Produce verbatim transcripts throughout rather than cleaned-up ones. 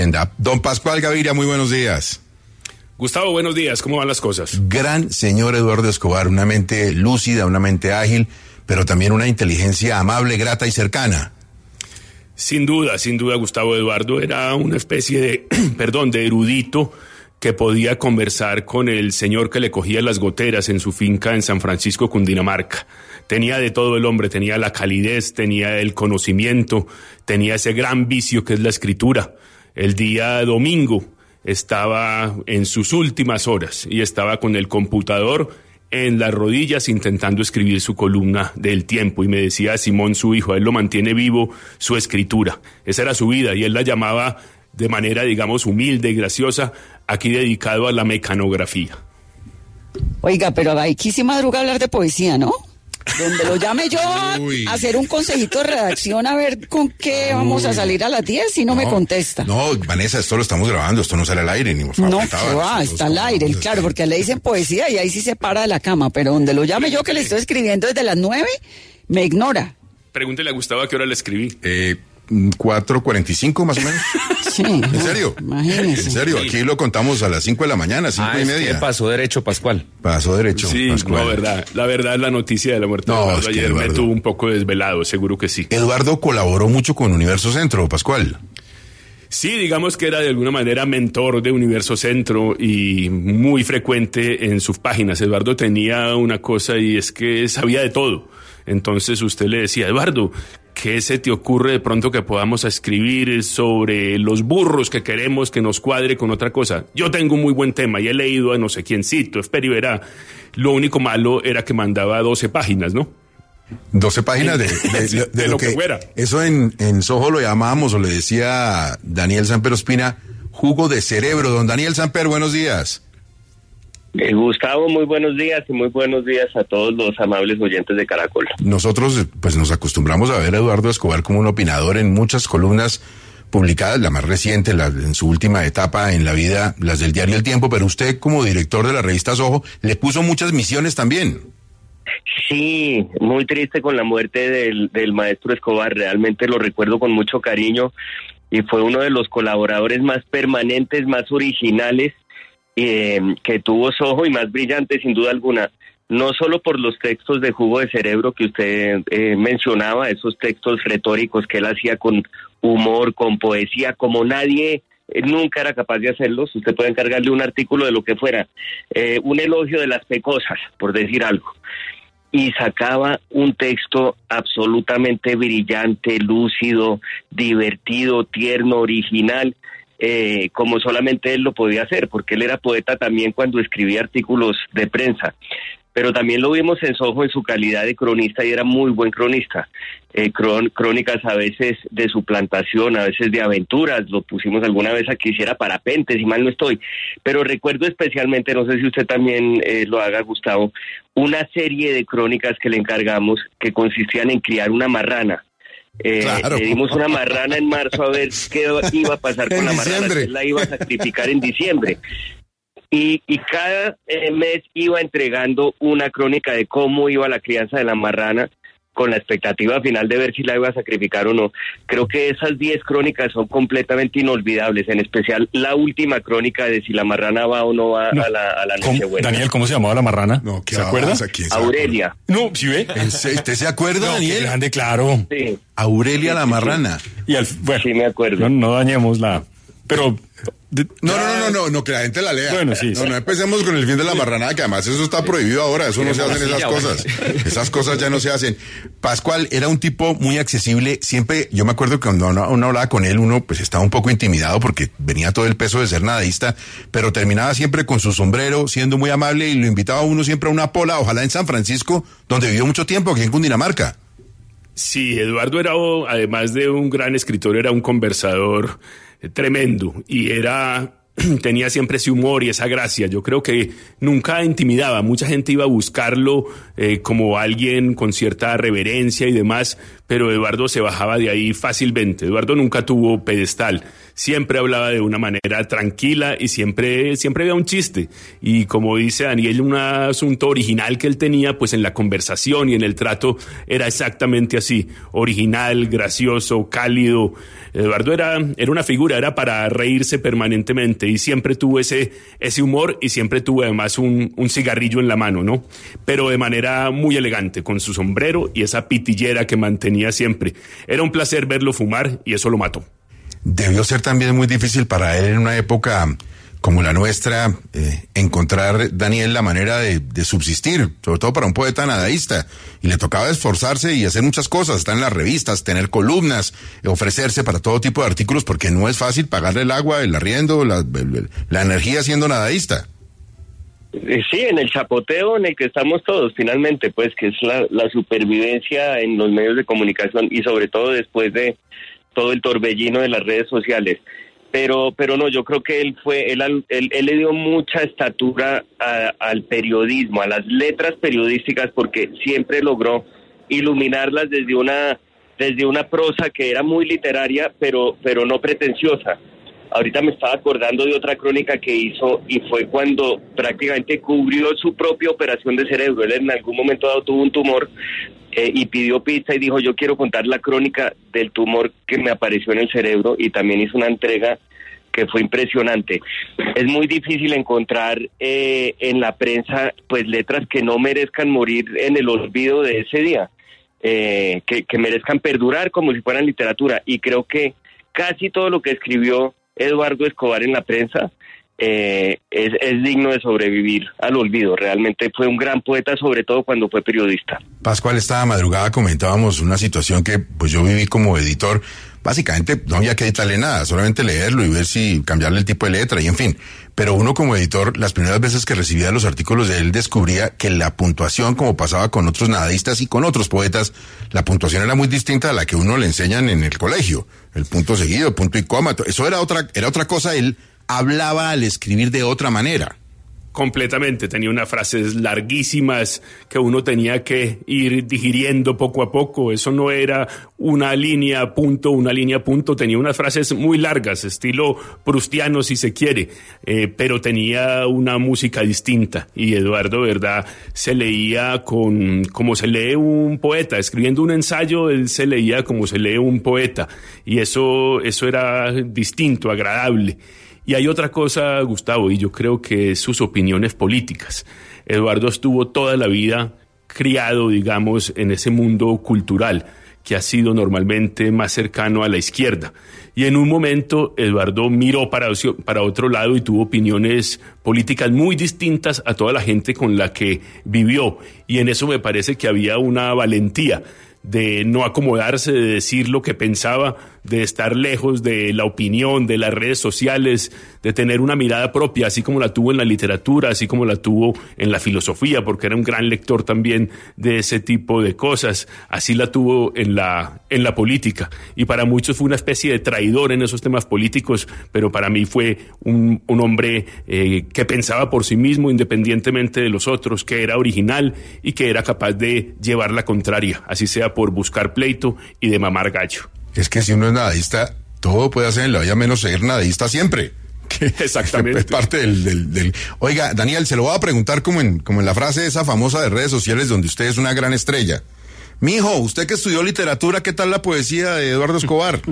Don Pascual Gaviria, muy buenos días. Gustavo, buenos días, ¿cómo van las cosas? Gran señor Eduardo Escobar, una mente lúcida, una mente ágil, pero también una inteligencia amable, grata y cercana. Sin duda, sin duda, Gustavo. Eduardo era una especie de, perdón, de erudito que podía conversar con el señor que le cogía las goteras en su finca en San Francisco, Cundinamarca. Tenía de todo el hombre, tenía la calidez, tenía el conocimiento, tenía ese gran vicio que es la escritura. El día domingo estaba en sus últimas horas y estaba con el computador en las rodillas intentando escribir su columna del Tiempo, y me decía Simón, su hijo, a él lo mantiene vivo su escritura. Esa era su vida y él la llamaba de manera, digamos, humilde y graciosa, aquí dedicado a la mecanografía. Oiga, pero hay que sí madruga hablar de poesía, ¿no? Donde lo llame yo a Uy. hacer un consejito de redacción a ver con qué vamos a salir a las diez si no, no me contesta. No, Vanessa, esto lo estamos grabando, esto no sale al aire ni por favor. No, que va, está al aire, el, claro, porque le dicen poesía y ahí sí se para de la cama, pero donde lo llame yo que le estoy escribiendo desde las nueve, me ignora. Pregúntele a Gustavo a qué hora le escribí. Eh, cuatro cuarenta y cinco más o menos. Sí. ¿En serio? Imagínese. En serio, aquí lo contamos a las cinco de la mañana, cinco ah, y es media. que pasó derecho, Pascual. Pasó derecho, Sí, Pascual. no, verdad. La verdad, la noticia de la muerte No, de Eduardo es que ayer Eduardo... me tuvo un poco desvelado, seguro que sí. Eduardo colaboró mucho con Universo Centro, Pascual. Sí, digamos que era de alguna manera mentor de Universo Centro y muy frecuente en sus páginas. Eduardo tenía una cosa y es que sabía de todo. Entonces usted le decía, Eduardo, ¿qué se te ocurre de pronto que podamos escribir sobre los burros que queremos que nos cuadre con otra cosa? Yo tengo un muy buen tema y he leído a no sé quiéncito, espera y verá. Lo único malo era que mandaba doce páginas, ¿no? doce páginas de, de, de, de, de lo que, que fuera. Eso en, en Soho lo llamábamos, o le decía Daniel Samper Ospina, jugo de cerebro. Don Daniel Samper, buenos días. Eh, Gustavo, muy buenos días y muy buenos días a todos los amables oyentes de Caracol. Nosotros pues nos acostumbramos a ver a Eduardo Escobar como un opinador en muchas columnas publicadas, la más reciente, la, en su última etapa en la vida, las del diario El Tiempo, pero usted como director de la revista Soho le puso muchas misiones también. Sí, muy triste con la muerte del, del maestro Escobar, realmente lo recuerdo con mucho cariño y fue uno de los colaboradores más permanentes, más originales Eh, que tuvo Soho y más brillante sin duda alguna, no solo por los textos de jugo de cerebro que usted eh, mencionaba, esos textos retóricos que él hacía con humor, con poesía, como nadie eh, nunca era capaz de hacerlos. Usted puede encargarle un artículo de lo que fuera, eh, un elogio de las pecosas, por decir algo, y sacaba un texto absolutamente brillante, lúcido, divertido, tierno, original, Eh, como solamente él lo podía hacer, porque él era poeta también cuando escribía artículos de prensa, pero también lo vimos en Soho en su calidad de cronista y era muy buen cronista, eh, cron, crónicas a veces de suplantación, a veces de aventuras, lo pusimos alguna vez a que hiciera parapentes, si mal no estoy, pero recuerdo especialmente, no sé si usted también eh, lo haga, Gustavo, una serie de crónicas que le encargamos que consistían en criar una marrana. Eh, claro. Le dimos una marrana en marzo a ver qué iba a pasar con la marrana, diciembre. él la iba a sacrificar en diciembre y, y cada eh, mes iba entregando una crónica de cómo iba la crianza de la marrana con la expectativa final de ver si la iba a sacrificar o no. Creo que esas diez crónicas son completamente inolvidables, en especial la última crónica de si la marrana va o no va no. a la, a la Nochebuena. Daniel, ¿cómo se llamaba la marrana? No, ¿se acuerda? Aurelia. No, ¿sí ve? ¿Usted se acuerda, no, Daniel? Qué grande, claro. Sí. Aurelia la marrana. Y al, bueno, sí, me acuerdo. No, no dañemos la... Pero... De, no, no, no, no, no, que la gente la lea. Bueno, sí, no, sí. no empecemos con el fin de la marranada, que además eso está prohibido ahora, eso no se hacen esas cosas. Esas cosas ya no se hacen. Pascual era un tipo muy accesible, siempre, yo me acuerdo que cuando uno, uno hablaba con él, uno pues estaba un poco intimidado porque venía todo el peso de ser nadadista, pero terminaba siempre con su sombrero, siendo muy amable y lo invitaba a uno siempre a una pola, ojalá en San Francisco, donde vivió mucho tiempo, aquí en Cundinamarca. Sí, Eduardo era, además de un gran escritor, era un conversador tremendo y era tenía siempre ese humor y esa gracia. Yo creo que nunca intimidaba. Mucha gente iba a buscarlo eh, como alguien con cierta reverencia y demás, pero Eduardo se bajaba de ahí fácilmente. Eduardo nunca tuvo pedestal, siempre hablaba de una manera tranquila y siempre, siempre había un chiste. Y como dice Daniel, un asunto original que él tenía, pues en la conversación y en el trato era exactamente así, original, gracioso, cálido. Eduardo era, era una figura, era para reírse permanentemente y siempre tuvo ese, ese humor y siempre tuvo además un, un cigarrillo en la mano, ¿no? Pero de manera muy elegante, con su sombrero y esa pitillera que mantenía siempre. Era un placer verlo fumar y eso lo mató. Debió ser también muy difícil para él en una época como la nuestra, eh, encontrar, Daniel, la manera de, de subsistir, sobre todo para un poeta nadaísta. Y le tocaba esforzarse y hacer muchas cosas, estar en las revistas, tener columnas, ofrecerse para todo tipo de artículos, porque no es fácil pagarle el agua, el arriendo, la, la energía siendo nadaísta. Sí, en el chapoteo en el que estamos todos, finalmente, pues, que es la, la supervivencia en los medios de comunicación y sobre todo después de todo el torbellino de las redes sociales. Pero pero no, yo creo que él fue, él, él, él le dio mucha estatura a, al periodismo, a las letras periodísticas, porque siempre logró iluminarlas desde una desde una prosa que era muy literaria, pero pero no pretenciosa. Ahorita me estaba acordando de otra crónica que hizo y fue cuando prácticamente cubrió su propia operación de cerebro. Él en algún momento dado tuvo un tumor eh, y pidió pizza y dijo, yo quiero contar la crónica del tumor que me apareció en el cerebro, y también hizo una entrega que fue impresionante. Es muy difícil encontrar eh, en la prensa pues letras que no merezcan morir en el olvido de ese día, eh, que, que merezcan perdurar como si fueran literatura, y creo que casi todo lo que escribió Eduardo Escobar en la prensa eh, es, es digno de sobrevivir al olvido. Realmente fue un gran poeta, sobre todo cuando fue periodista. Pascual, esta madrugada comentábamos una situación que pues yo viví como editor. Básicamente no había que editarle nada, solamente leerlo y ver si cambiarle el tipo de letra y en fin. Pero uno como editor, las primeras veces que recibía los artículos de él, descubría que la puntuación, como pasaba con otros nadaístas y con otros poetas, la puntuación era muy distinta a la que uno le enseñan en el colegio. El punto seguido, punto y coma, eso era otra, era otra cosa. Él hablaba al escribir de otra manera. Completamente, tenía unas frases larguísimas que uno tenía que ir digiriendo poco a poco. Eso no era una línea punto, una línea punto, tenía unas frases muy largas, estilo prustiano si se quiere, eh, pero tenía una música distinta, y Eduardo, verdad, se leía con como se lee un poeta, escribiendo un ensayo, él se leía como se lee un poeta, y eso, eso era distinto, agradable. Y hay otra cosa, Gustavo, y yo creo que es sus opiniones políticas. Eduardo estuvo toda la vida criado, digamos, en ese mundo cultural que ha sido normalmente más cercano a la izquierda. Y en un momento Eduardo miró para, para otro lado y tuvo opiniones políticas muy distintas a toda la gente con la que vivió. Y en eso me parece que había una valentía de no acomodarse, de decir lo que pensaba, de estar lejos de la opinión, de las redes sociales, de tener una mirada propia, así como la tuvo en la literatura, así como la tuvo en la filosofía, porque era un gran lector también de ese tipo de cosas, así la tuvo en la, en la política. Y para muchos fue una especie de traidor en esos temas políticos, pero para mí fue un, un hombre eh, que pensaba por sí mismo, independientemente de los otros, que era original y que era capaz de llevar la contraria, así sea por buscar pleito y de mamar gallo. Es que si uno es nadaísta, todo puede hacer en la vida menos ser nadaísta siempre. Exactamente. Es parte del, del, del... Oiga, Daniel, se lo voy a preguntar como en, como en la frase esa famosa de redes sociales donde usted es una gran estrella. Mijo, usted que estudió literatura, ¿qué tal la poesía de Eduardo Escobar?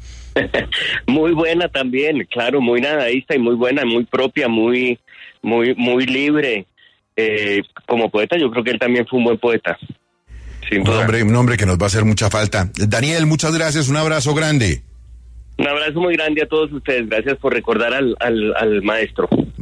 Muy buena también, claro, muy nadaísta y muy buena, muy propia, muy, muy, muy libre. Eh, como poeta, yo creo que él también fue un buen poeta. Un hombre, un hombre que nos va a hacer mucha falta. Daniel, muchas gracias, un abrazo grande. Un abrazo muy grande a todos ustedes, gracias por recordar al, al, al maestro.